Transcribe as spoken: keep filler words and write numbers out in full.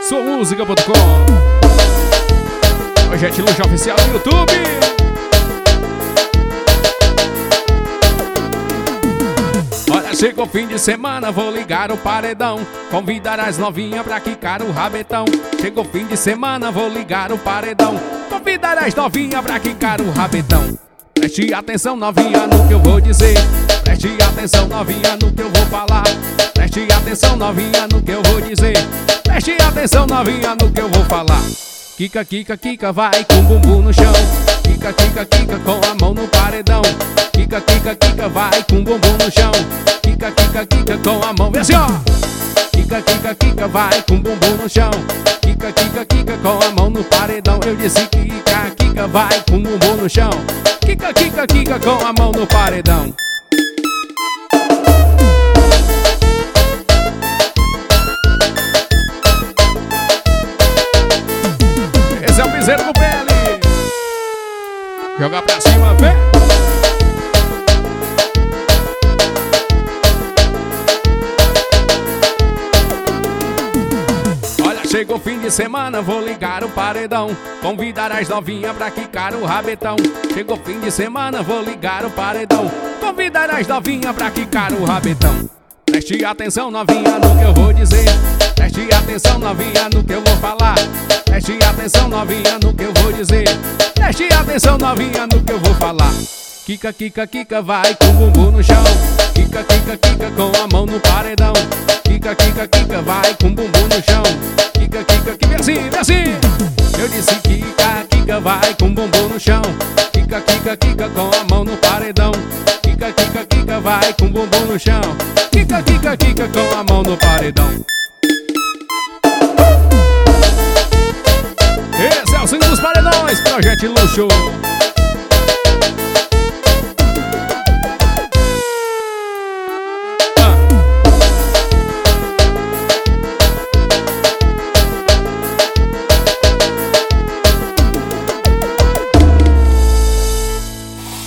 sua música ponto com. Projeto Luxo Oficial no YouTube. Olha, chegou o fim de semana, vou ligar o paredão. Convidar as novinhas pra quicar o rabetão. Chegou o fim de semana, vou ligar o paredão. Convidar as novinhas pra quicar o rabetão. Preste atenção, novinha, no que eu vou dizer. Preste atenção, novinha, no que eu vou falar. Preste atenção, novinha, no que eu vou dizer. Preste atenção, novinha, no que eu vou falar. Quica, quica, quica, vai com o bumbum no chão. Quica, quica, quica, com a mão no paredão. Quica, quica, quica, vai com o bumbum no chão. Quica, quica, quica, com a mão, vem assim, ó. Quica, quica, quica, vai com o bumbum no chão. Quica, quica, quica, com a mão no paredão. Eu disse quica, quica, vai com o bumbum no chão. Quica, quica, quica, com a mão no paredão. Esse é o piseiro do pele. Joga pra cima, vem. Chegou o fim de semana, vou ligar o paredão. Convidar as novinhas pra quicar o rabetão. Chegou o fim de semana, vou ligar o paredão. Convidar as novinhas pra quicar o rabetão. Preste atenção, novinha, no que eu vou dizer. Preste atenção, novinha, no que eu vou falar. Preste atenção, novinha, no que eu vou dizer. Preste atenção, novinha, no que eu vou falar. Quica, quica, quica, vai com o bumbum no chão. Quica, quica, quica, com a mão no paredão. Quica, quica, quica, vai com o bumbum no chão. Quica, quica, quica, vem assim, vem assim. Eu disse quica, quica, vai com o bumbum no chão. Quica, quica, quica, com a mão no paredão. Quica, quica, quica, vai com o bumbum no chão. Quica, quica, quica, com a mão no paredão. Esse é o Sim dos Paredões, Projeto Luxo.